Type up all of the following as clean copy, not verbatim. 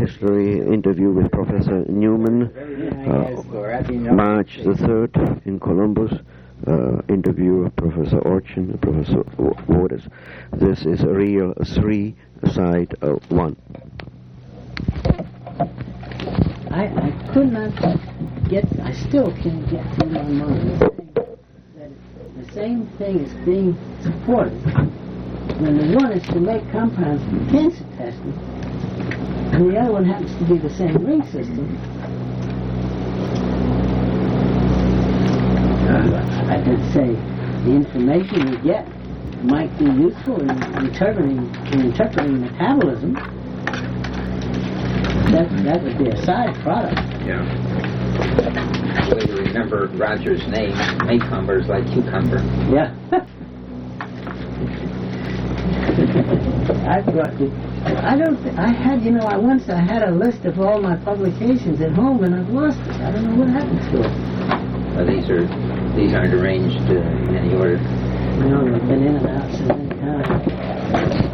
history interview with Professor Newman, March the 3rd in Columbus. Interview with Professor Orchin and Professor Waters. This is a real 3 side 1. I could not get, I still can't get through my mind that the same thing is being supported when the one is to make compounds for cancer testing and the other one happens to be the same ring system. I could say the information you get might be useful in interpreting metabolism. That would be a side product. Yeah. Well, you remember Roger's name, Maycumber's like cucumber. Yeah. I brought you. I had a list of all my publications at home and I've lost it. I don't know what happened to it. Well, these aren't arranged in any order. No, they've been in and out so many times.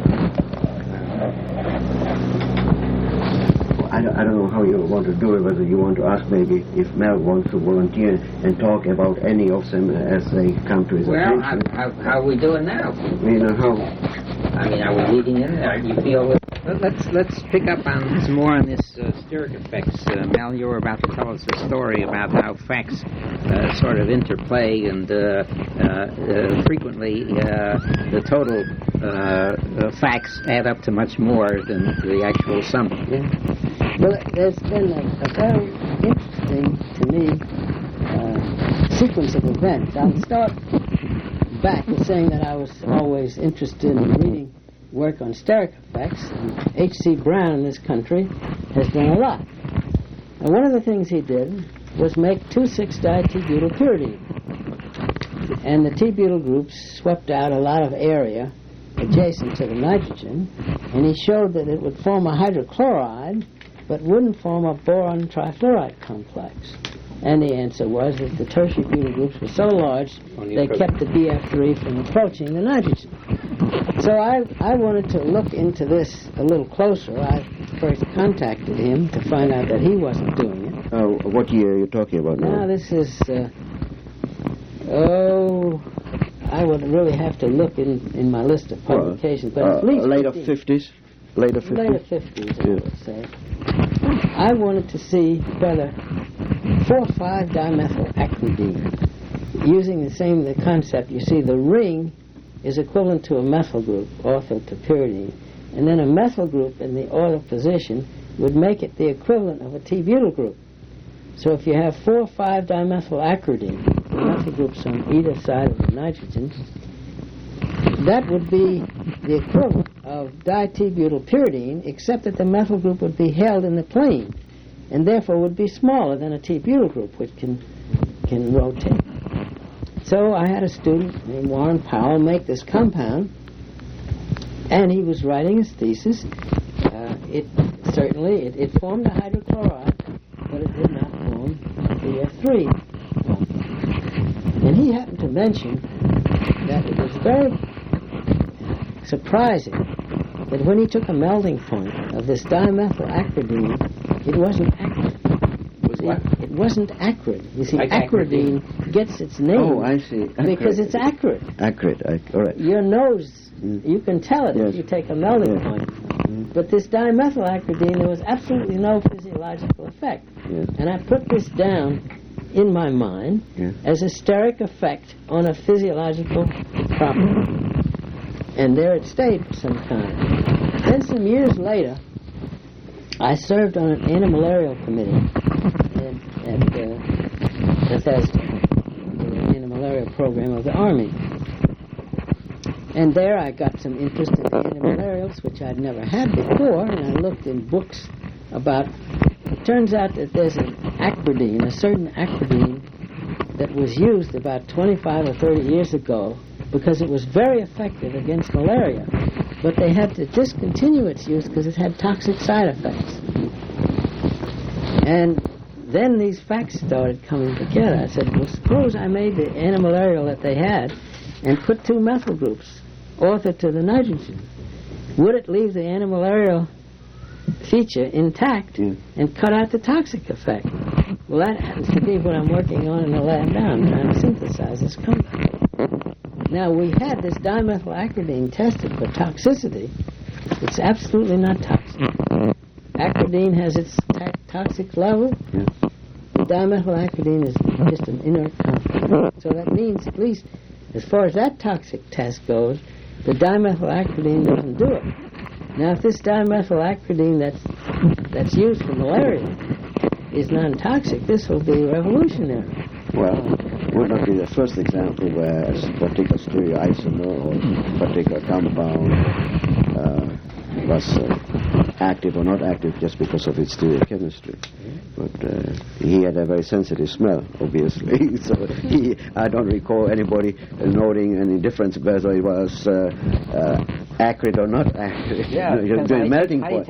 I don't know how you want to do it, whether you want to ask maybe if Mel wants to volunteer and talk about any of them as they come to his attention. Well, how are we doing now? Are we leading in there? Do you feel... Let's pick up on some more on this steric effects. Mel, you were about to tell us a story about how facts sort of interplay and frequently the total facts add up to much more than the actual sum. Yeah. Well, there's been a very interesting, to me, sequence of events. I'll start back with saying that I was always interested in reading work on steric effects, and H.C. Brown in this country has done a lot. And one of the things he did was make 2,6-di-T-butylpyridine. And the T-butyl groups swept out a lot of area adjacent to the nitrogen, and he showed that it would form a hydrochloride, but wouldn't form a boron trifluoride complex. And the answer was that the tertiary butyl groups were so large they kept the BF3 from approaching the nitrogen. So I wanted to look into this a little closer. I first contacted him to find out that he wasn't doing it. What year are you talking about now? Now this is, I would really have to look in my list of publications, but at least later 50s? Later 50s? Later 50s, I would say. I wanted to see whether 4,5-dimethylacridine, using the concept, you see the ring is equivalent to a methyl group, ortho to pyridine, and then a methyl group in the ortho position would make it the equivalent of a T-butyl group. So if you have 4,5-dimethylacridine, the methyl groups on either side of the nitrogen, that would be the equivalent of di-T-butylpyridine, except that the methyl group would be held in the plane, and therefore would be smaller than a T-butyl group, which can rotate. So I had a student named Warren Powell make this compound, and he was writing his thesis. It formed a hydrochloride, but it did not form BF3. And he happened to mention that it was very surprising that when he took a melting point of this dimethylacridine, it wasn't acrid. It wasn't acrid. You see, like acridine gets its name. Oh, I see. Because it's acrid. Acrid, all right. Your nose, you can tell it if you take a melting point. But this dimethylacridine, there was absolutely no physiological effect. And I put this down in my mind as a steric effect on a physiological property. And there it stayed for some time. Then some years later, I served on an antimalarial committee at Bethesda, the antimalarial program of the Army. And there I got some interest in antimalarials, which I'd never had before, and I looked in books about... It turns out that there's an acridine, a certain acridine, that was used about 25 or 30 years ago because it was very effective against malaria. But they had to discontinue its use because it had toxic side effects. And then these facts started coming together. I said, well, suppose I made the antimalarial that they had and put 2 methyl groups ortho to the nitrogen. Would it leave the antimalarial feature intact and cut out the toxic effect. Well, that happens to be what I'm working on in the lab now. I'm trying to synthesize this compound. Now, we had this dimethylacridine tested for toxicity. It's absolutely not toxic. Acridine has its toxic level. The dimethylacridine is just an inert compound. So that means, at least as far as that toxic test goes, the dimethylacridine doesn't do it. Now, if this dimethylacridine that's used for malaria is non-toxic, this will be revolutionary. Well, would not be the first example where a particular stereoisomer or particular compound was active or not active just because of its stereochemistry. But he had a very sensitive smell, obviously. So I don't recall anybody noting any difference whether it was acrid or not acrid. Yeah, melting point,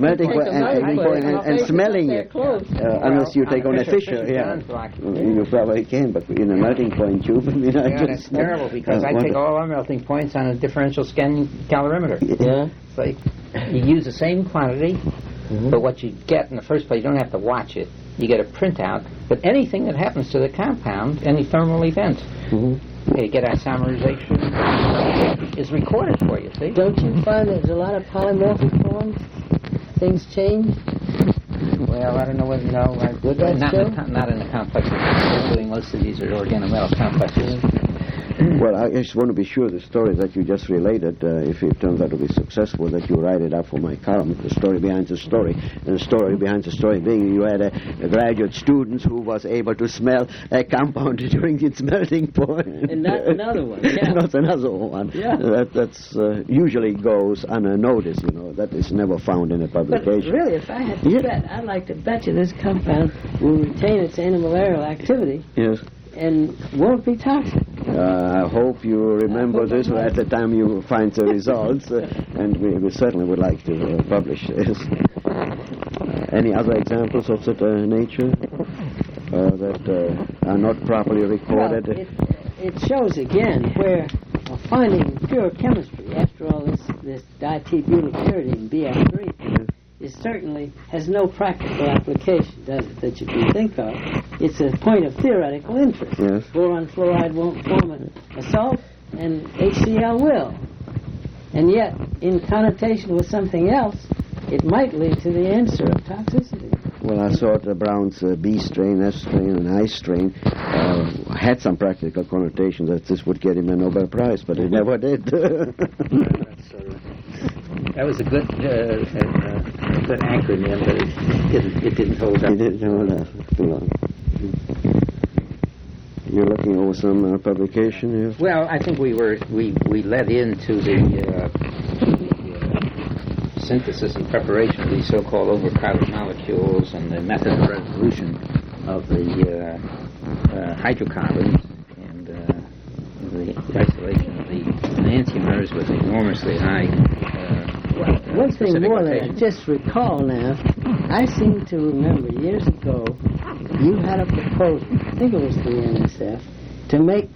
and smelling it. Unless you take on a Fisher, you probably can. But in a melting point tube, that's terrible because I take all our melting points on a differential scanning calorimeter. Yeah. It's like you use the same quantity, but what you get in the first place, you don't have to watch it. You get a printout, but anything that happens to the compound, any thermal event, you get isomerization, is recorded for you, see? Don't you find there's a lot of polymorphic forms? Things change? Well, I don't know whether, not in the complexes. We're doing most of these are organometal complexes. Well, I just want to be sure the story that you just related, if it turns out to be successful, that you write it up for my column, the story behind the story. And the story behind the story being you had a graduate student who was able to smell a compound during its melting point. And not another one. Yeah. Not another one. Yeah. That's usually goes unnoticed, That is never found in a publication. But really, if I had to bet, I'd like to bet you this compound will retain its antimalarial activity. Yes. And won't be toxic. I hope you remember this at the time you find the results, and we certainly would like to publish this. Any other examples of that nature that are not properly recorded? Well, it shows again where finding pure chemistry, after all this ditethylbutylpyridine, BF3, it certainly has no practical application, does it, that you can think of. It's a point of theoretical interest. Yes. Boron fluoride won't form a salt, and HCl will. And yet, in connotation with something else, it might lead to the answer of toxicity. Well, I thought Brown's B strain, F strain, and I strain had some practical connotations that this would get him a Nobel Prize, but it never did. That was a good acronym, but it didn't hold up. It didn't hold up too long. You're looking over some publication here? Well, I think we led into the synthesis and preparation of these so-called overcrowded molecules and the method of resolution of the hydrocarbons and the isolation of the enantiomers with enormously high one thing more that I just recall now, I seem to remember years ago you had a proposal, I think it was the NSF, to make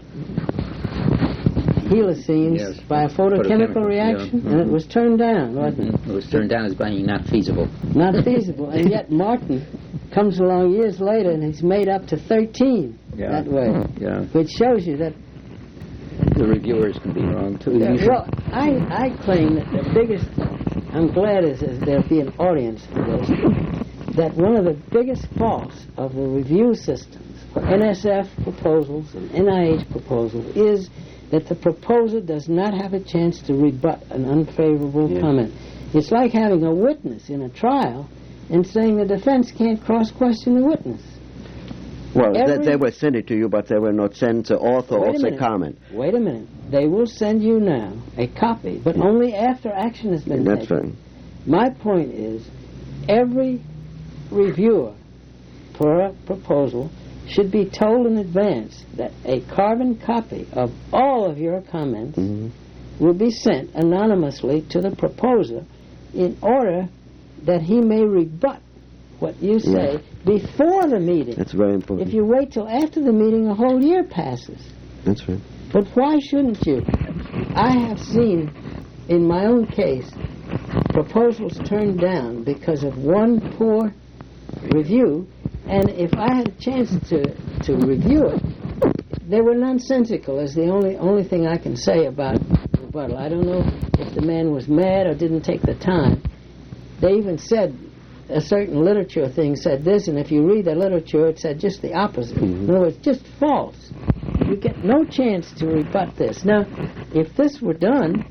helicenes by a photochemical reaction, and it was turned down, wasn't it? It was turned down as being not feasible. Not feasible, and yet Martin comes along years later and he's made up to 13 that way, which shows you that the reviewers can be wrong too. Well, I claim that the biggest, I'm glad there'll be an audience for this, that one of the biggest faults of the review systems for NSF proposals and NIH proposals is that the proposer does not have a chance to rebut an unfavorable comment. It's like having a witness in a trial and saying the defense can't cross-question the witness. Well, they were sent it to you, but they were not sent to author or the comment. Wait a minute. They will send you now a copy, but only after action has been taken. That's right. My point is, every reviewer for a proposal should be told in advance that a carbon copy of all of your comments will be sent anonymously to the proposer in order that he may rebut what you say before the meeting. That's very important. If you wait till after the meeting, a whole year passes. That's right. But why shouldn't you? I have seen, in my own case, proposals turned down because of one poor review, and if I had a chance to review it, they were nonsensical is the only thing I can say about rebuttal. I don't know if the man was mad or didn't take the time. They even said a certain literature thing said this, and if you read the literature, it said just the opposite. In other words, just false. You get no chance to rebut this. Now, if this were done,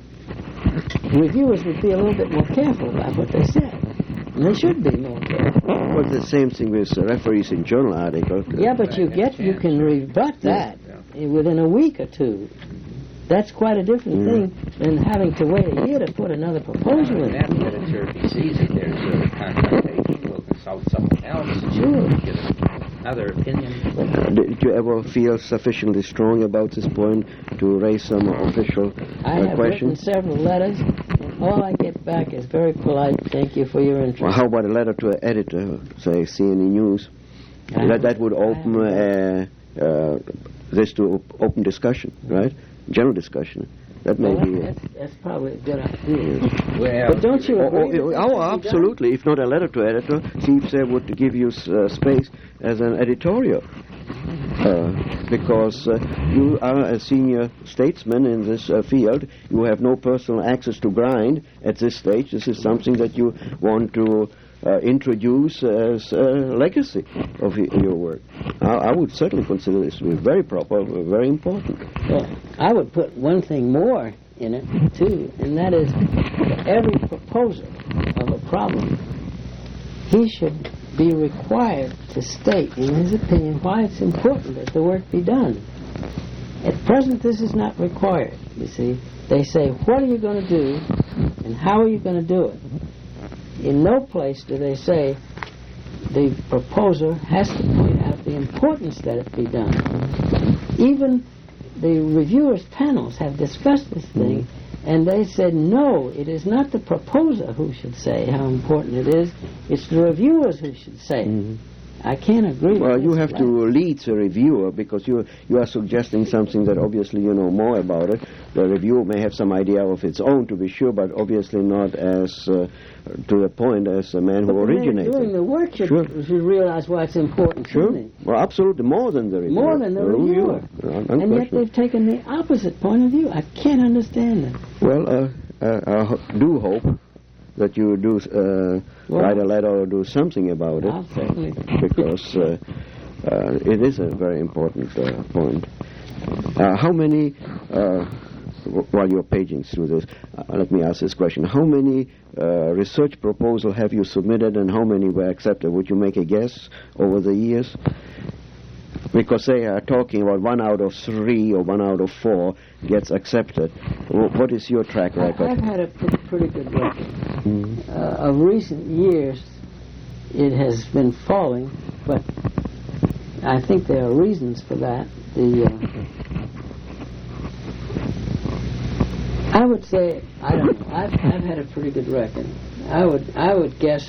reviewers would be a little bit more careful about what they said. And they should be more careful. Well, the same thing with referees in journal articles. Yeah, but you can rebut that within a week or two. That's quite a different thing than having to wait a year to put another proposal in. That editor, if he sees it, there's a confrontation. We'll consult someone else. Sure. Get another opinion. Did you ever feel sufficiently strong about this point to raise some official I have written questions? several letters, and all I get back is very polite. Thank you for your interest. Well, how about a letter to an editor, say CNN News? That would open this to open discussion, right? General discussion. That may be. That's probably a good idea. Well, But don't you agree? that that should be done? Absolutely. If not a letter to editor, see if they would give you space as an editorial. Because you are a senior statesman in this field. You have no personal access to grind at this stage. This is something that you want to introduce as a legacy of your work. I would certainly consider this to be very proper, very important. Well, I would put one thing more in it, too, and that is for every proposer of a problem, he should be required to state, in his opinion, why it's important that the work be done. At present, this is not required, you see. They say, what are you going to do, and how are you going to do it? In no place do they say the proposer has to point out the importance that it be done. Even the reviewers' panels have discussed this thing, and they said, no, it is not the proposer who should say how important it is, it's the reviewers who should say it. I can't agree with Well, this you have to flat. lead the reviewer because you are suggesting something that obviously you know more about it. The reviewer may have some idea of its own, to be sure, but obviously not as to the point as the man who But the man originated. doing the work should realize why it's important, Sure. shouldn't he? Well, absolutely, more than the reviewer. More than the reviewer. And yet they've taken the opposite point of view. I can't understand that. Well, I do hope that you do write a letter or do something about it. I'll certainly. Because it is a very important point. How many, while you're paging through this, let me ask this question. How many research proposals have you submitted and how many were accepted? Would you make a guess over the years? Because they are talking about 1 out of 3 or 1 out of 4 gets accepted. What is your track record? I've had a pretty good record. Of recent years, it has been falling, but I think there are reasons for that. I would say, I don't know, I've had a pretty good record. I would guess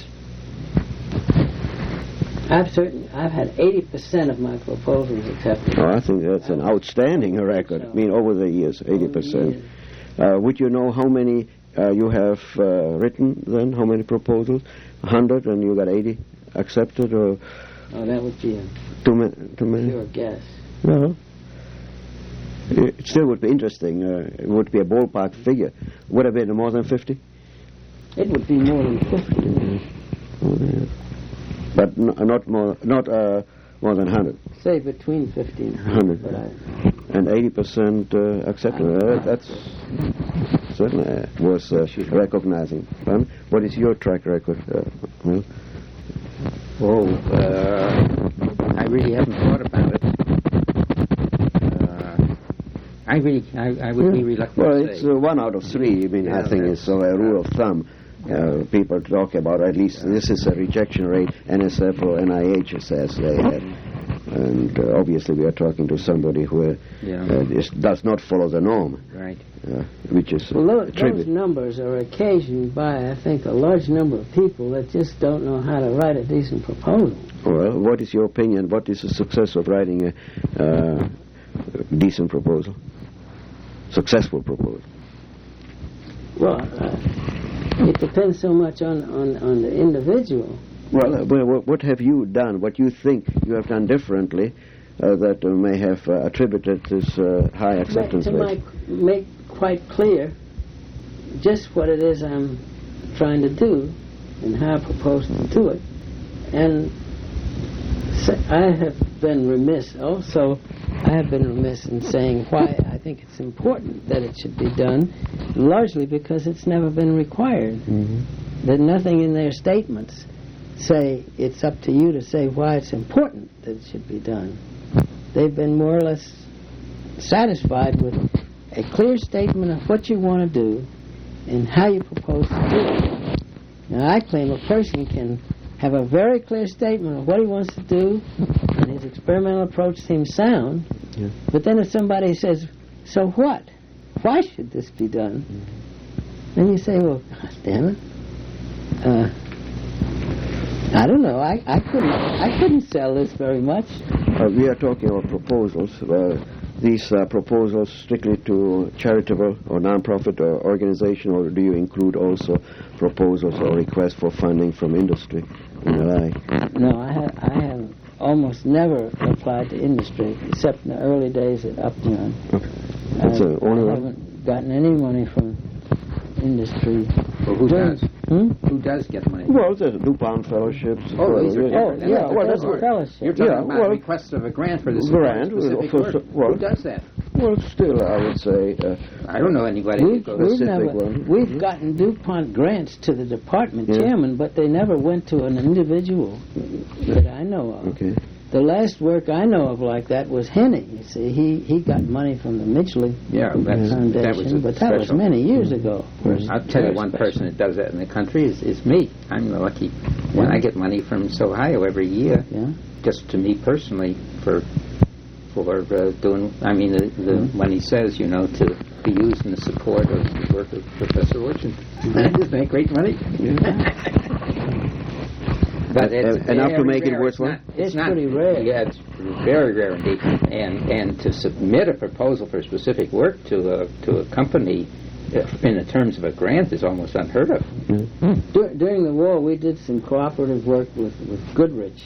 I've had 80% of my proposals accepted. Oh, I think that's an outstanding record. I mean, over the years, 80%. Would you know how many you have written then? How many proposals? 100 and you got 80 accepted, or? Oh, that would be a too many? pure guess. No. It still would be interesting. It would be a ballpark figure. Would it be more than 50? It would be more than 50. But not more than 100. Say between 50 and 100. 100. And 80% accepted. That's certainly worth recognizing. What is your track record, Will? I really haven't thought about it. I would be reluctant Well, to it's say. 1 out of 3. I mean, I think it's a rule of thumb. People talk about, at least this is a rejection rate NSF or NIH says they had. And obviously we are talking to somebody who does not follow the norm. Right. Which is well, those numbers are occasioned by, I think, a large number of people that just don't know how to write a decent proposal. Well, what is your opinion? What is the success of writing a decent proposal? Successful proposal? Well, it depends so much on the individual. Well, what have you done? What you think you have done differently that may have attributed this high acceptance rate? To make quite clear just what it is I'm trying to do and how I propose to do it. And I have been remiss in saying why I think it's important that it should be done, largely because it's never been required. There's nothing in their statements say it's up to you to say why it's important that it should be done. They've been more or less satisfied with a clear statement of what you want to do and how you propose to do it. Now, I claim a person can have a very clear statement of what he wants to do, and his experimental approach seems sound, but then if somebody says, so what? Why should this be done? Then you say, well, God damn it. I don't know. I couldn't sell this very much. We are talking about proposals. These proposals strictly to charitable or non-profit organization, or do you include also proposals or requests for funding from industry and the like? No, I have almost never applied to industry except in the early days at Upjohn. Okay. I haven't gotten any money from industry. Well, who does? Who does get money? Well, there's DuPont fellowships. These are different. That's a fellowship. You're talking about requests of a grant for this specific work. Who does that? Well, still, I would say... I don't know anybody who goes. We've gotten DuPont grants to the department chairman, but they never went to an individual that I know of. Okay. The last work I know of like that was Henny. You see, he got money from the Midgley Foundation, but that was many years ago. I'll tell you one person that does that in the country is me. I'm lucky when I get money from Ohio every year, just to me personally for doing. I mean, the when he says, to be used in the support of the work of Professor Orchin. I just make great money. But it's enough to make it worthwhile? It's pretty rare. Yeah, it's very rare indeed. And to submit a proposal for specific work to a company in the terms of a grant is almost unheard of. During the war, we did some cooperative work with Goodrich.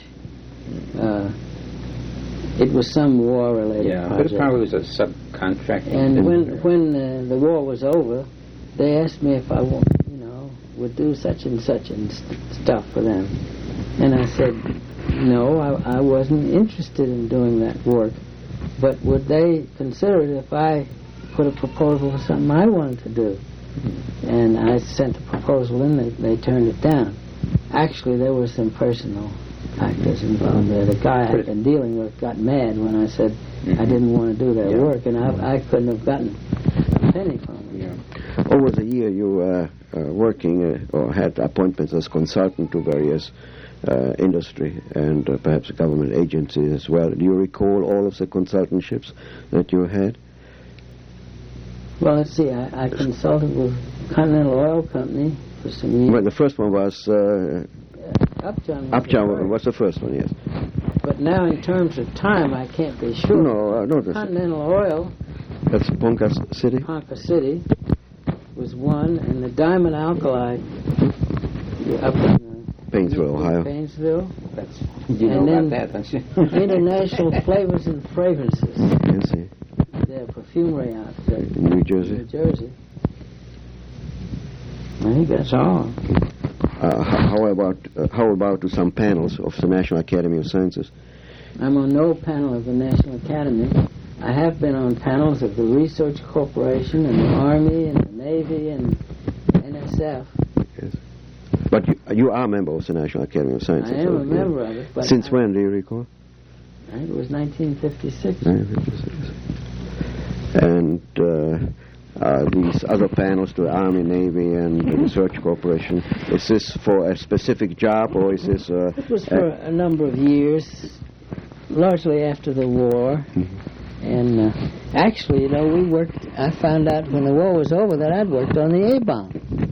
It was some war-related project. But it probably was a subcontract. And when the war was over, they asked me if I would do such and such and stuff for them. And I said, no, I wasn't interested in doing that work. But would they consider it if I put a proposal for something I wanted to do? And I sent a proposal in, they turned it down. Actually, there were some personal factors involved there. The guy I'd been dealing with got mad when I said I didn't want to do that work, and I couldn't have gotten a penny from him. Over the year, you were working or had appointments as consultant to various industry and perhaps government agencies as well. Do you recall all of the consultantships that you had? Well, let's see. I consulted with Continental Oil Company for some years. Well, the first one was... Upjohn was the first one, yes. But now, in terms of time, I can't be sure. No, Continental Oil... That's Ponca City? Ponca City was one, and the Diamond Alkali up in Painesville, Ohio. Painesville. You know about that, don't you? International Flavors and Fragrances. I see. Their perfumery outfit. In New Jersey. New Jersey. I think that's all. How about to some panels of the National Academy of Sciences? I'm on no panel of the National Academy. I have been on panels of the Research Corporation and the Army and the Navy and NSF. Yes. But you are a member of the National Academy of Sciences. I am a member of it. But since when, do you recall? I think it was 1956. 1956. And these other panels to the Army, Navy, and the Research Corporation, is this for a specific job, or is this... it was for a number of years, largely after the war. And actually, we worked... I found out when the war was over that I'd worked on the A-bomb.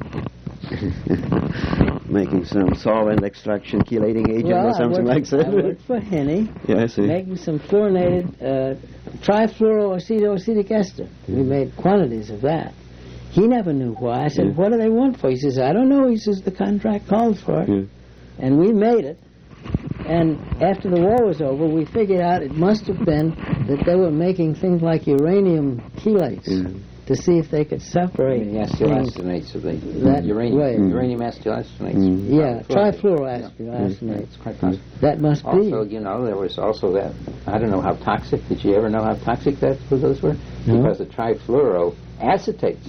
Making some solvent extraction chelating agent or something like that. I worked for Henny. Yeah, I see. Making some fluorinated trifluoroacetoacetic ester. We made quantities of that. He never knew why. I said, what do they want for? He says, I don't know. He says, the contract calls for it. And we made it. And after the war was over, we figured out it must have been that they were making things like uranium chelates to see if they could separate the acetylacetonates of the uranium. Uranium acetylacetonates. Yeah, trifluoroacetylacetonates. It's quite possible. That must be. Also, there was also that, I don't know how toxic, did you ever know how toxic those were? No. Because the trifluoroacetates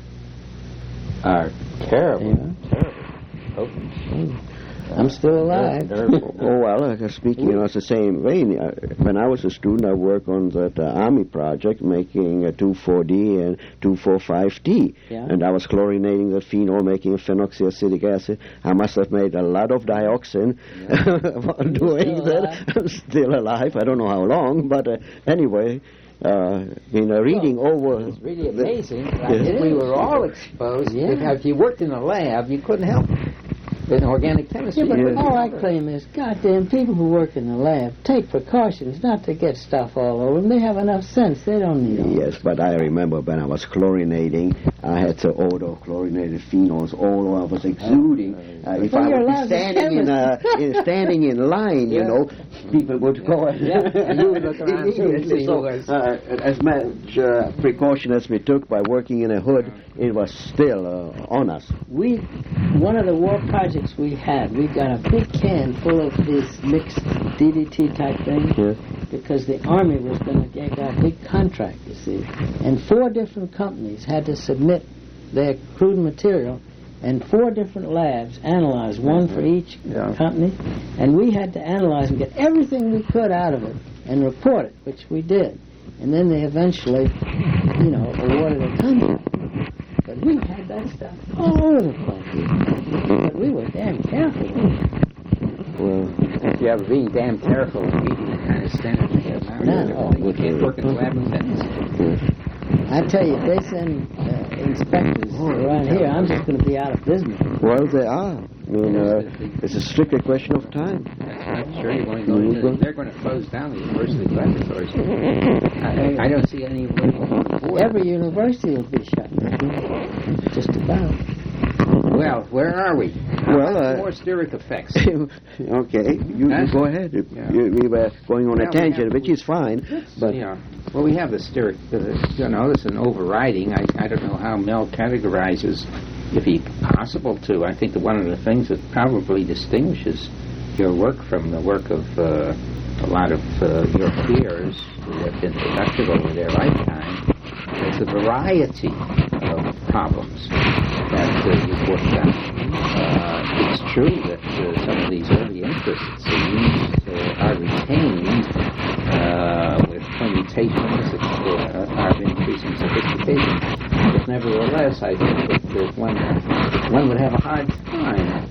are terrible, terrible potent. I'm still alive. Oh, well, speaking in the same vein, when I was a student, I worked on that Army project making a 2,4-D and 2,4,5-D. And I was chlorinating the phenol, making a phenoxyacetic acid. I must have made a lot of dioxin while doing that. I'm still alive. I don't know how long, but anyway... reading over... It's really amazing. We were all exposed. If you worked in a lab, you couldn't help it. In organic chemistry. Yeah, but all I claim is, goddamn, people who work in the lab take precautions not to get stuff all over them. They have enough sense. They don't need it. Yes, but I remember when I was chlorinating, I had the odor of chlorinated phenols all over. I was exuding. If I would be standing in line, people would go and you would look around and see who was. As much precaution as we took by working in a hood, it was still on us. One of the war projects we had, we got a big can full of these mixed DDT type things because the Army was going to get a big contract, you see. And 4 different companies had to submit their crude material, and 4 different labs analyzed, one for each company, and we had to analyze and get everything we could out of it and report it, which we did. And then they eventually, awarded a contract. But we had that stuff all over the place. But we were damn careful. Well, yeah, being damn careful and meeting the kind of standards we have now. We can't work in the lab in tennis. I tell you, if they send inspectors around here, I'm just going to be out of business. Well, they are. I mean, it's a strictly question of time. That's sure you're going to go they're going to close down the university laboratories. I don't see any way. Every university will be shut. Just about. Well, where are we? More steric effects. Okay, you go ahead. We were going on a tangent, which is fine. But well, we have the steric. This is an overriding. I don't know how Mel categorizes, if he possible to. I think that one of the things that probably distinguishes your work from the work of a lot of your peers who have been productive over their lifetime is the variety of problems that you've worked on. It's true that some of these early interests are retained with permutations that are of increasing sophistication. But nevertheless, I think that one would have a hard time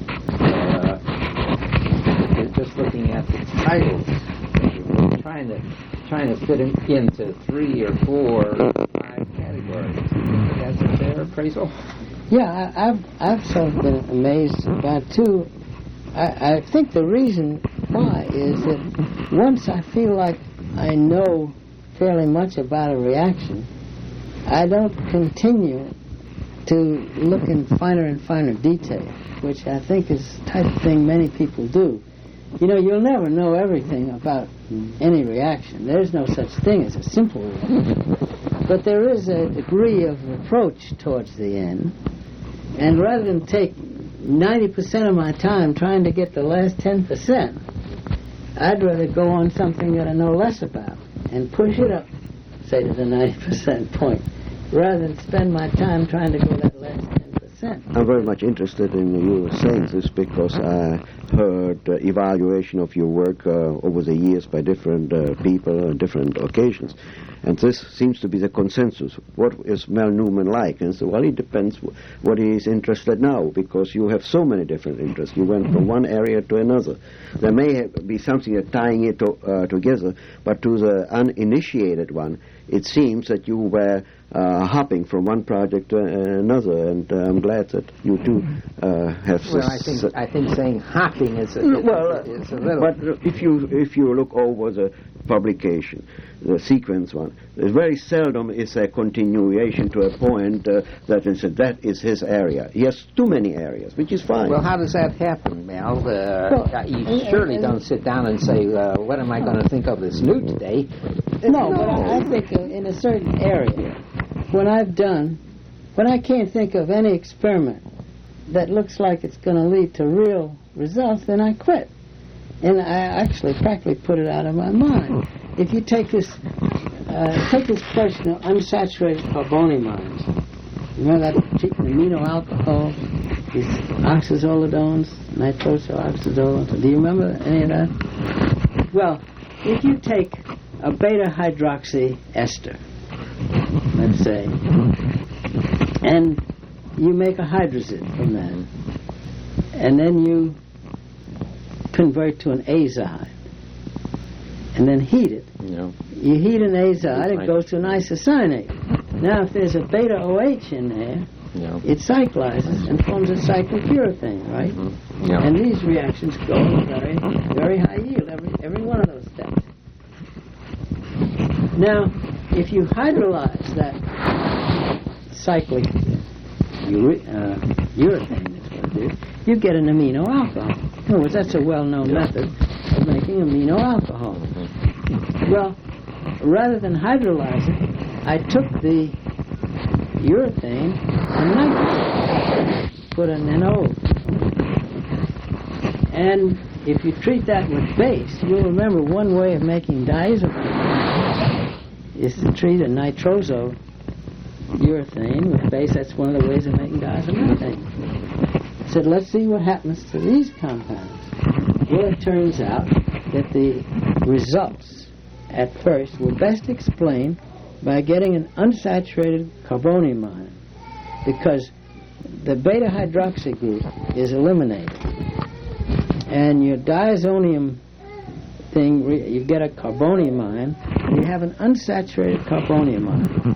just looking at the titles, trying to fit them into 3 or 4 or 5 categories. That's a fair appraisal. Yeah, I've sort of been amazed about it too. I think the reason why is that once I feel like I know fairly much about a reaction, I don't continue to look in finer and finer detail, which I think is the type of thing many people do. You'll never know everything about any reaction. There's no such thing as a simple reaction. But there is a degree of approach towards the end. And rather than take 90% of my time trying to get the last 10%, I'd rather go on something that I know less about and push it up, say, to the 90% point, rather than spend my time trying to go that last 10%. I'm very much interested in you saying this because I heard evaluation of your work over the years by different people on different occasions. And this seems to be the consensus. What is Mel Newman like? And so, well, it depends what he is interested now, because you have so many different interests. You went from one area to another. There may be something that tying it together, but to the uninitiated one, it seems that you were hopping from one project to another, and I'm glad that you too have. Well, I think saying hopping is a little. But if you look over the publication, the sequence one. Very seldom is a continuation to a point that is his area. He has too many areas, which is fine. Well, how does that happen, Mel? You surely don't sit down and say, what am I going to think of that's new today? No, but I think in a certain area, when I can't think of any experiment that looks like it's going to lead to real results, then I quit. And I actually practically put it out of my mind. If you take this question of unsaturated carbonyl remember that treatment amino alcohol, these oxazolidones, nitrosooxazolidones, do you remember any of that? Well, if you take a beta-hydroxy ester, let's say, and you make a hydrazine from that, and then you convert to an azide, and then heat it. No. You heat an azide, it goes to an isocyanate. Now, if there's a beta-OH in there, it cyclizes and forms a cyclopurethane, right? Mm-hmm. No. And these reactions go at very, very high yield, every one of those steps. Now, if you hydrolyze that cyclic urethane, that's what it is, you get an amino alcohol. In other words, that's a well-known method of making amino alcohol. Well, rather than hydrolyze it, I took the urethane and nitrogen, put an NO. And if you treat that with base, you'll remember one way of making diazepam is to treat a nitroso urethane with base. That's one of the ways of making diazepam. I said, let's see what happens to these compounds. Well, it turns out that the results at first were best explained by getting an unsaturated carbonyl, because the beta-hydroxy group is eliminated. And your diazonium thing, you get a carbonyl, you have an unsaturated carbonyl.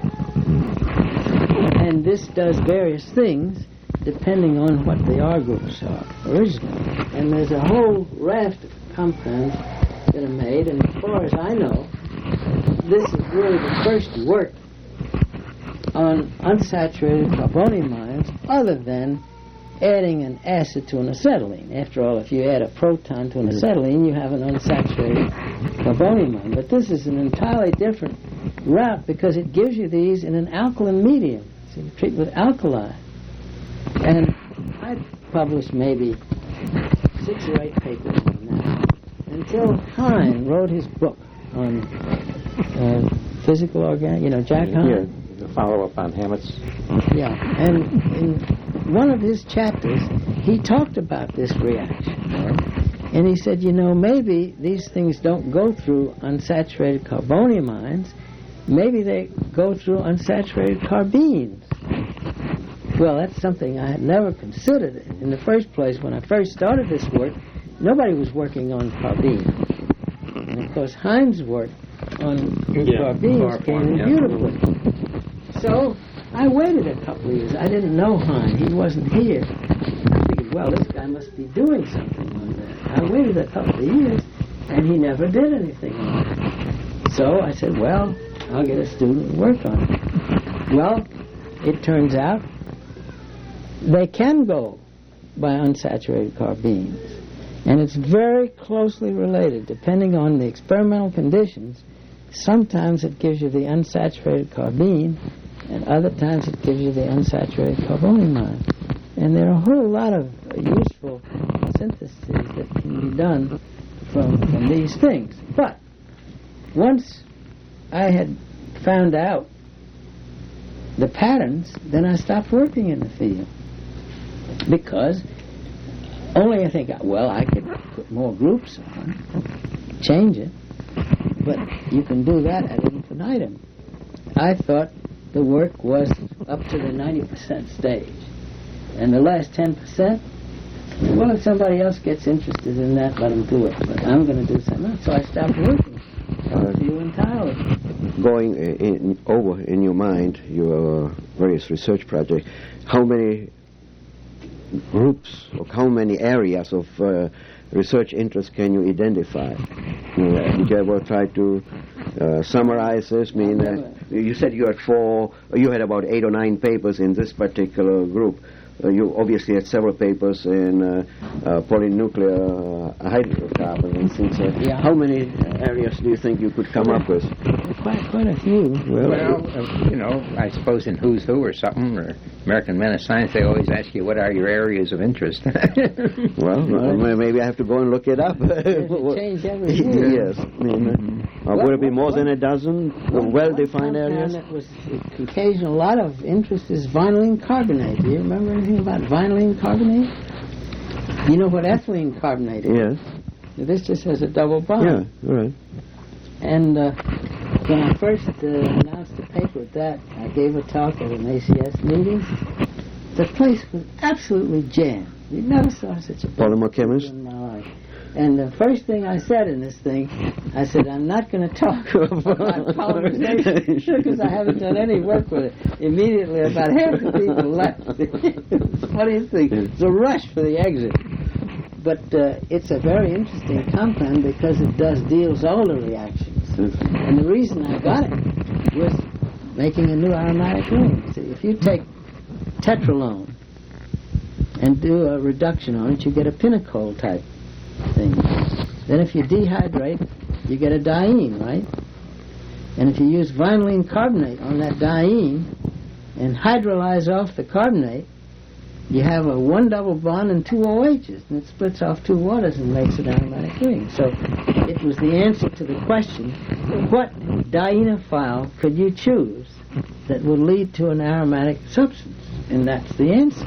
And this does various things depending on what the R groups are originally. And there's a whole raft of compounds that are made, and as far as I know, this is really the first work on unsaturated carbonyl other than adding an acid to an acetylene. After all, if you add a proton to an acetylene, you have an unsaturated carbonyl. But this is an entirely different route because it gives you these in an alkaline medium. So you treat with alkali. And I published maybe 6 or 8 papers on that until Hine wrote his book on physical organic, Jack Hine. Yeah, the follow-up on Hammett's. Yeah, and in one of his chapters, he talked about this reaction. And he said, maybe these things don't go through unsaturated carbonyl, maybe they go through unsaturated carbenes. Well, that's something I had never considered. In the first place, when I first started this work, nobody was working on carbene. And of course, Hine's work on carbenes came in beautifully. So I waited a couple of years. I didn't know Hine. He wasn't here. I figured, well, this guy must be doing something on that. I waited a couple of years, and he never did anything on it. So I said, well, I'll get a student to work on it. Well, it turns out they can go by unsaturated carbenes. And it's very closely related, depending on the experimental conditions. Sometimes it gives you the unsaturated carbene, and other times it gives you the unsaturated carbonyl. And there are a whole lot of useful syntheses that can be done from these things. But once I had found out the patterns, then I stopped working in the field. Because only I think, I could put more groups on, change it, but you can do that at infinitum. I thought the work was up to the 90% stage. And the last 10%, well, if somebody else gets interested in that, let them do it. But I'm going to do something else. So I stopped working for you entirely. Going over in your mind your various research projects, how many groups or how many areas of research interests can you identify? Did you ever try to summarize this? You said you had about 8 or 9 papers in this particular group. You obviously had several papers in polynuclear hydrocarbons and things like that. Yeah. How many areas do you think you could come up with? Quite a few. Well, I suppose in Who's Who or something, or American Men of Science, they always ask you, what are your areas of interest? Well, maybe I have to go and look it up. It change every year. Yes. Would it be more than a dozen well-defined areas? That was occasional. A lot of interest is vinylene carbonate. Do you remember anything about vinylene carbonate? You know what ethylene carbonate is? Yes. This just has a double bond. Yeah, right. And when I first announced the paper at that, I gave a talk at an ACS meeting. The place was absolutely jammed. You never saw such a Polymer chemist? in my life. And the first thing I said in this thing, I said, I'm not going to talk about polymerization because I haven't done any work with it. Immediately, about half the people left. It's the funniest thing. It's a rush for the exit. But it's a very interesting compound because it deals all the reactions. And the reason I got it was making a new aromatic ring. See, if you take tetralone and do a reduction on it, you get a pinacol type thing. Then if you dehydrate, you get a diene, right? And if you use vinylene carbonate on that diene and hydrolyze off the carbonate, you have a 1 double bond and 2 OHs, and it splits off 2 waters and makes an aromatic ring. So it was the answer to the question, what dienophile could you choose that would lead to an aromatic substance? And that's the answer.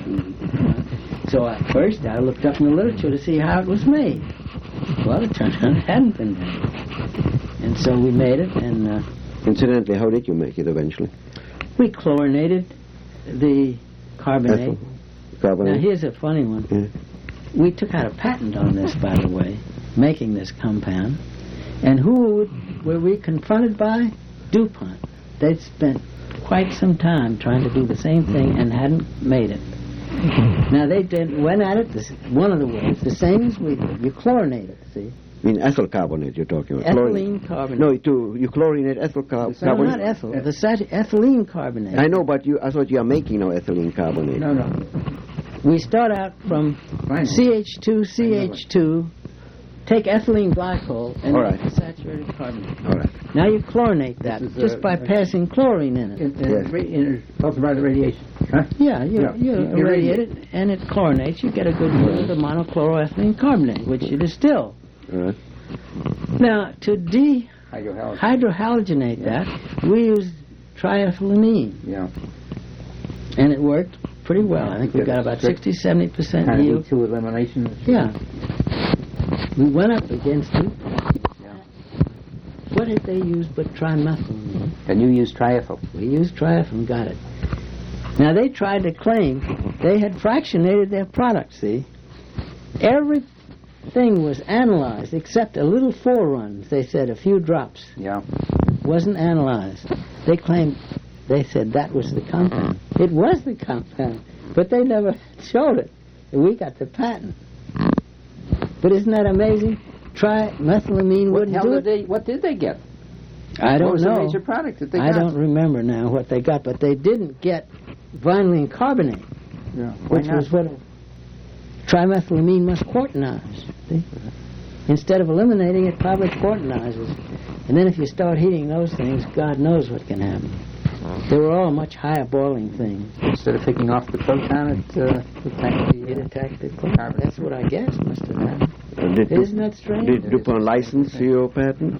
So at first I looked up in the literature to see how it was made. Well, it turned out it hadn't been made. And so we made it, and Incidentally, how did you make it eventually? we chlorinated the carbonate. Carbonate? Now here's a funny one. Yeah. We took out a patent on this, by the way, making this compound. And who were we confronted by? DuPont. They'd spent quite some time trying to do the same thing and hadn't made it. Now they went at it one of the ways, the same as we did. You chlorinate it, see? I mean ethyl carbonate you're talking about. Ethylene carbonate. No, you chlorinate ethyl carbonate. No, not ethyl. The ethylene carbonate. I know, but I thought you are making no ethylene carbonate. No. We start out from CH2, take ethylene glycol and make a saturated carbonate. All right. Now you chlorinate that just by passing chlorine in it. Ultraviolet radiation. Huh? Yeah, you irradiate it and it chlorinates. You get a good yield of monochloroethylene carbonate, which you distill. All right. Now, to hydrohalogenate that, we used triethylamine. Yeah. And it worked pretty well. I think we got about 60-70% yield. to elimination. Yeah. We went up against it. Yeah. What did they use but trimethylamine? And you use triethyl. We used triethyl, got it. Now they tried to claim they had fractionated their product, see? Everything was analyzed except a little foreruns. They said a few drops. Yeah. Wasn't analyzed. They said that was the compound. It was the compound, but they never showed it. And we got the patent. But isn't that amazing? Trimethylamine wouldn't do it. What did they get? I don't know. What was the major product that they got? I don't remember now what they got, but they didn't get vinylene carbonate, which was what trimethylamine must quartanize. See? Instead of eliminating it, probably quartanizes. And then if you start heating those things, God knows what can happen. They were all much higher boiling things. Instead of picking off the proton, It attacked the carbon. That's what I guess must have happened. Isn't that strange? Did DuPont license your patent?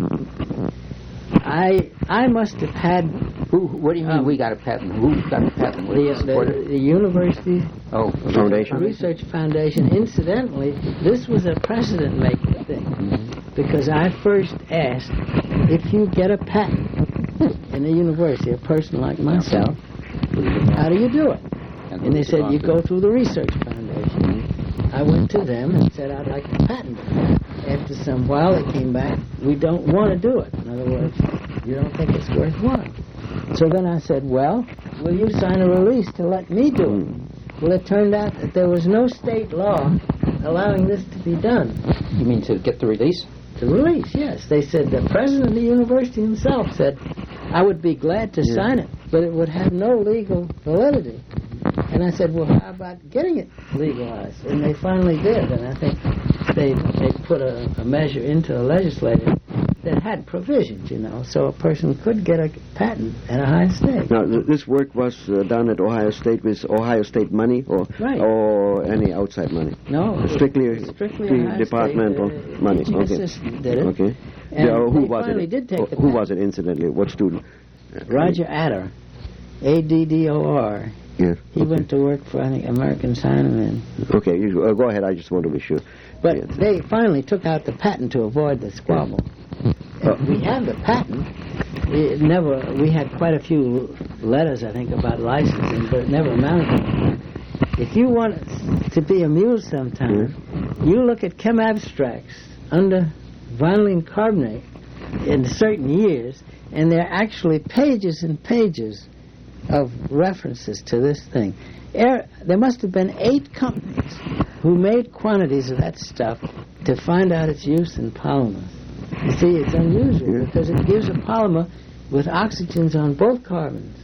I must have had... What do you mean we got a patent? Who got a patent? The university Foundation. Research Foundation. Incidentally, this was a precedent-making thing because I first asked, if you get a patent in a university, a person like myself, how do you do it? And they said, you go through the Research Foundation. I went to them and said, I'd like to patent it. After some while, they came back, we don't want to do it. In other words, you don't think it's worthwhile. So then I said, well, will you sign a release to let me do it? Well, it turned out that there was no state law allowing this to be done. You mean to get the release? The release, yes. They said the president of the university himself said, I would be glad to sign it, but it would have no legal validity. And I said, well, how about getting it legalized? And they finally did, and I think they put a measure into the legislature that had provisions, so a person could get a patent at Ohio State. Now, this work was done at Ohio State with Ohio State money or any outside money? No. Strictly Ohio departmental State, money. Teaching assistant did it. Okay. And who was it? Did take the who was it, incidentally? What student? Roger Adder. Addor. Yeah. He went to work for, I think, American Sign and Okay, go ahead. I just want to be sure. But they finally took out the patent to avoid the squabble. We have the patent. We had quite a few letters, I think, about licensing, but it never amounted to anything. If you want to be amused sometime, you look at chem abstracts under vinylene carbonate in certain years, and there are actually pages and pages of references to this thing. There must have been 8 companies who made quantities of that stuff to find out its use in polymers. You see, it's unusual because it gives a polymer with oxygens on both carbons.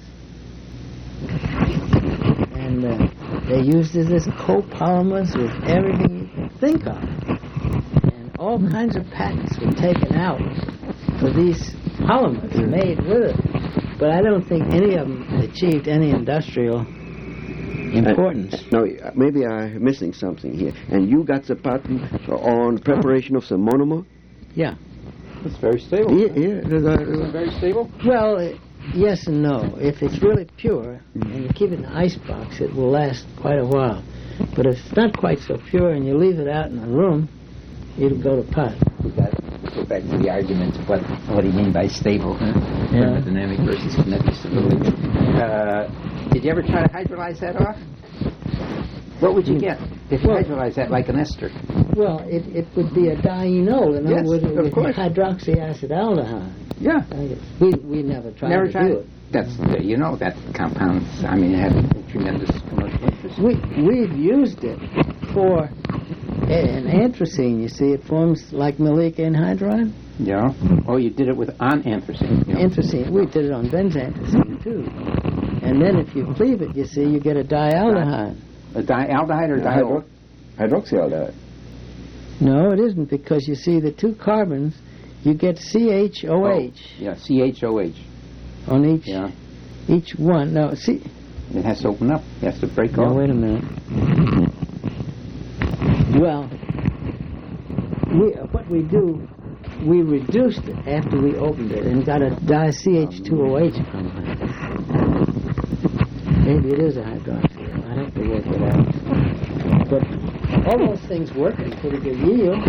And they used it as copolymers with everything you can think of. And all kinds of patents were taken out for these polymers made with it. But I don't think any of them achieved any industrial importance. No, maybe I'm missing something here. And you got the patent on preparation of the monomer? Yeah. It's very stable. Yeah. It's very stable? Well, yes and no. If it's really pure and you keep it in an ice box, it will last quite a while. But if it's not quite so pure and you leave it out in a room, it'll go to pot. We've got to go back to the argument of what do you mean by stable, thermodynamic versus kinetic stability. Did you ever try to hydrolyze that off? What would you get if you hydrolyze that like an ester? Well, it would be a dienol, in other words, of course. hydroxyacetaldehyd. Yeah. We never tried to do it. That's, that compound, it had tremendous commercial interest. We've used it for an anthracene, you see. It forms like maleic anhydride. Yeah. Oh, you did it on anthracene. Anthracene. We did it on benzanthracene, too. And then if you cleave it, you see, you get a dialdehyde. A dialdehyde or diol? Hydroxyaldehyde. No, it isn't, because you see the 2 carbons, you get CHOH. Oh, yeah, CHOH. On each one. No, see. It has to open up. It has to break Now, off. wait a minute. Well, what we do, we reduced it after we opened it and got a di-CH2OH compound. Maybe it is a hydroxyl. I'd have to work it out. But all those things work in pretty good yield.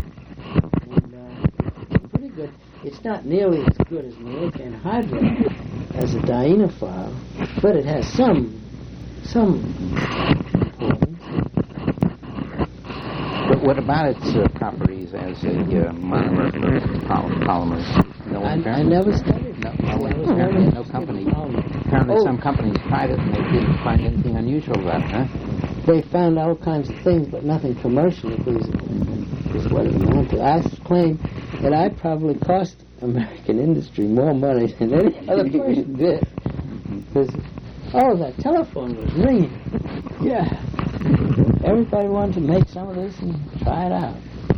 And pretty good. It's not nearly as good as maleic anhydride as a dienophile, but it has some importance. But what about its properties as a monomer for polymers? No I never studied. No company. Apparently some companies tried it and they didn't find anything unusual about it, huh? They found all kinds of things, but nothing commercially feasible is what it amounted to. I claim that I probably cost American industry more money than any other person did. Because, that telephone was ringing. Yeah. Everybody wanted to make some of this and try it out.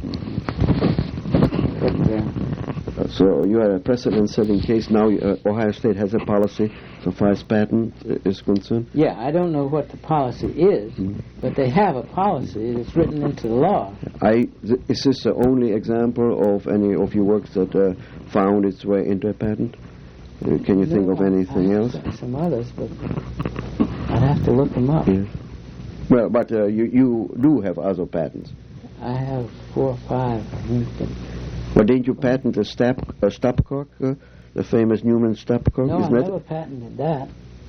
But, so you had a precedent-setting case. Now Ohio State has a policy so far as patent is concerned? Yeah, I don't know what the policy is, but they have a policy that's written into the law. Is this the only example of any of your works that found its way into a patent? Can you think of anything else? Some others, but I'd have to look them up. Yes. Well, but you do have other patents. I have 4 or 5, I think. Well, didn't you patent a stopcock, the famous Newman stopcock? No, I never patented that.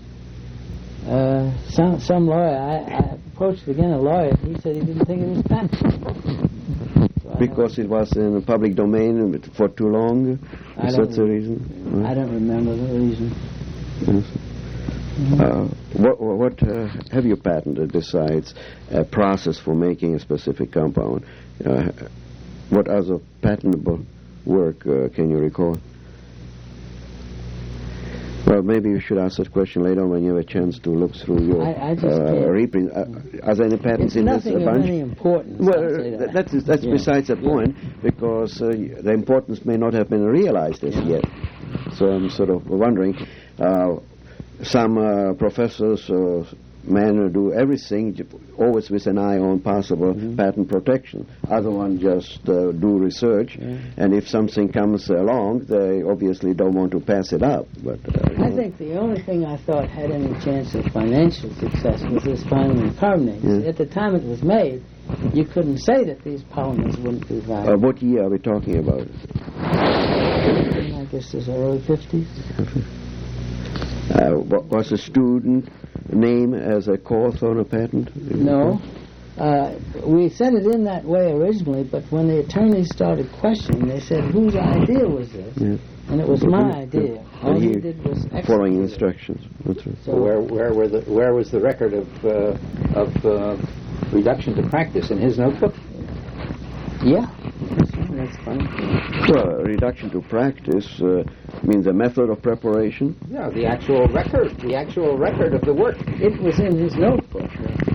Some lawyer, I approached again a lawyer, he said he didn't think it was patentable. So because it was in the public domain for too long? Is that the reason? I don't remember the reason. Yes. What have you patented besides a process for making a specific compound? What other patentable work can you recall? Well, maybe you should ask that question later on when you have a chance to look through your reprint. Are there any patents in this bunch? It's nothing of any importance. Well, that's beside the point, because the importance may not have been realized as yet. So I'm sort of wondering, some professors men do everything always with an eye on possible patent protection. Other ones just do research, and if something comes along, they obviously don't want to pass it up. But I think the only thing I thought had any chance of financial success was this vinyl carbonates. At the time it was made, you couldn't say that these polymers wouldn't be viable. What year are we talking about? I guess it's early 50s. Was the student name as a co-author on a patent? No. We said it in that way originally, but when the attorneys started questioning, they said, whose idea was this? And it was my idea. All he did was execute following instructions. That's right. So where was the record of reduction to practice in his notebook? Yeah. That's funny. Well, reduction to practice means the method of preparation. Yeah, the actual record of the work. It was in his notebook.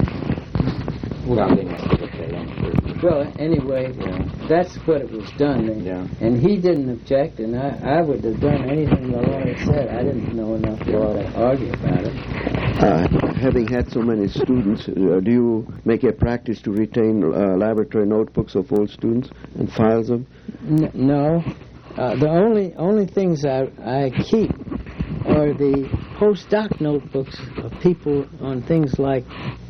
Well, they must have okay, I'm sure. Well, anyway, that's what it was done. And he didn't object, and I would have done anything the lawyer said. I didn't know enough law to argue about it. Having had so many students, do you make a practice to retain laboratory notebooks of all students and file them? No. The only things I keep are the postdoc notebooks of people on things like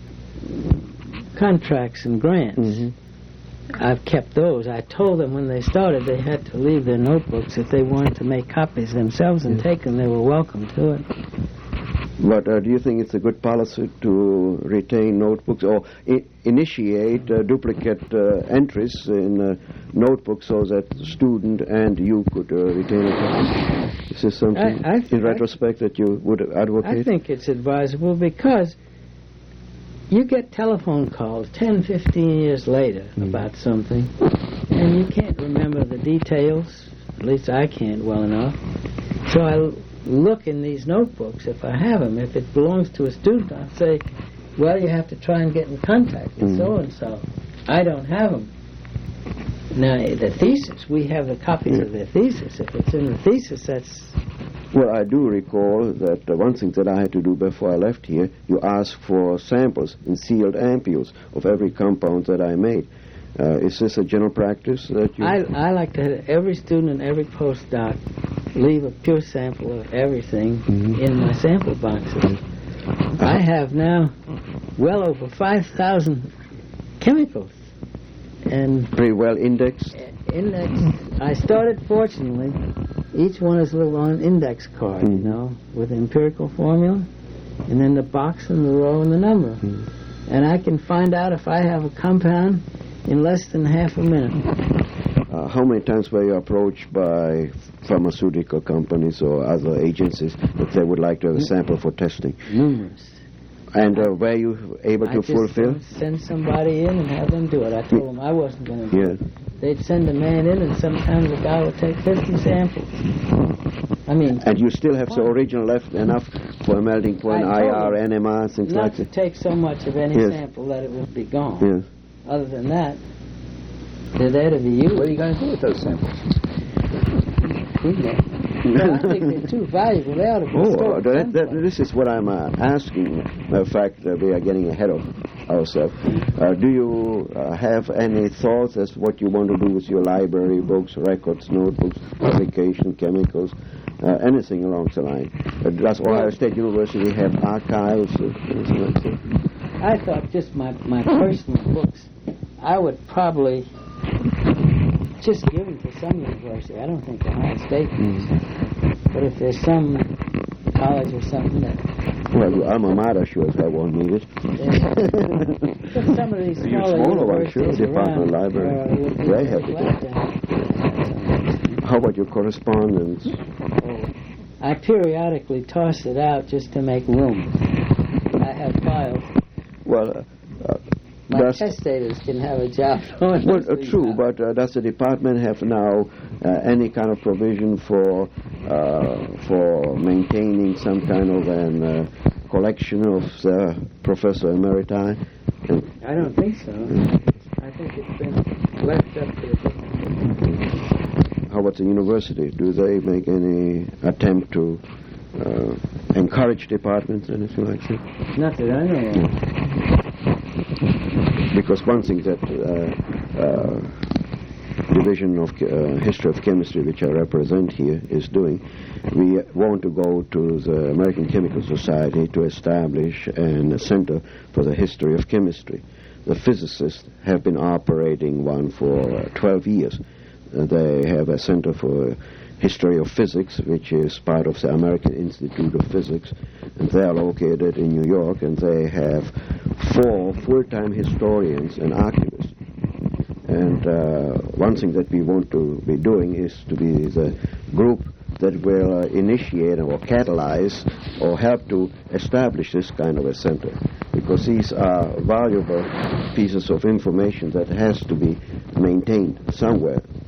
contracts and grants. I've kept those. I told them when they started they had to leave their notebooks. If they wanted to make copies themselves and take them, they were welcome to it. But do you think it's a good policy to retain notebooks or initiate duplicate entries in notebooks so that the student and you could retain a copy? Is this something, in retrospect, that you would advocate? I think it's advisable because you get telephone calls 10, 15 years later about something, and you can't remember the details. At least I can't well enough. So I look in these notebooks if I have them. If it belongs to a student, I'll say, well, you have to try and get in contact with so-and-so. I don't have them. Now, the thesis, we have the copies of their thesis. If it's in the thesis, that's... Well, I do recall that one thing that I had to do before I left here, you asked for samples in sealed ampules of every compound that I made. Is this a general practice that you... I like to have every student and every postdoc leave a pure sample of everything in my sample boxes. I have now well over 5,000 chemicals. And pretty well indexed? I started, fortunately, each one is a little on index card, you know, with empirical formula, and then the box and the row and the number. And I can find out if I have a compound in less than half a minute. How many times were you approached by pharmaceutical companies or other agencies that they would like to have a sample for testing? Numerous. And were you able to fulfill? Just send somebody in and have them do it. I told them I wasn't going to do it. They'd send a man in, and sometimes a guy would take 50 samples. I mean... And you still have the original left enough for a melting point, IR, NMR, things like that? Not to take so much of any sample that it would be gone. Other than that, they're there to be used. What are you going to do with those samples? Well, I think they're too valuable. They ought to be stored. This is what I'm asking. Matter of fact, we are getting ahead of ourselves. Do you have any thoughts as to what you want to do with your library, books, records, notebooks, publication, chemicals, anything along the line? Does Ohio State University have archives or anything like that? I thought just my personal books, I would probably just give them to some university. I don't think Ohio State needs them. But if there's some college or something that... Well, your alma mater sure as hell won't need it. But some of these smaller universities Department of Library, they have it. How about your correspondence? I periodically toss it out just to make room. I have files. Well, my testators can have a job. Well, true, but does the department have now any kind of provision for maintaining some kind of an collection of the Professor Emeriti? I don't think so. I think it's been left up to the How about the university? Do they make any attempt to encourage departments, anything like that? Not that I know of. Because one thing that Division of History of Chemistry, which I represent here, is doing, we want to go to the American Chemical Society to establish a center for the history of chemistry. The physicists have been operating one for 12 years. They have a center for history of physics, which is part of the American Institute of Physics, and they are located in New York, and they have 4 full-time historians and archivists. And one thing that we want to be doing is to be the group that will initiate or catalyze or help to establish this kind of a center, because these are valuable pieces of information that has to be maintained somewhere.